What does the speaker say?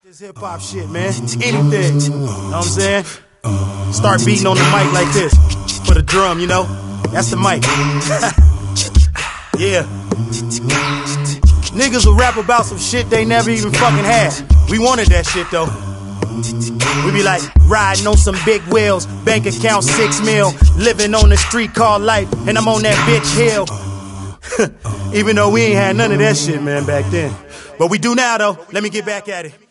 This hip hop shit, man. Anything. You know what I'm saying? Start beating on the mic like this. For the drum, you know? That's the mic. Yeah. Niggas will rap about some shit they never even fucking had. We wanted that shit though. We be like riding on some big wheels, bank account 6 mil, living on the street car life, and I'm on that bitch hill. Even though we ain't had none of that shit, man, back then. But we do now though. Let me get back at it.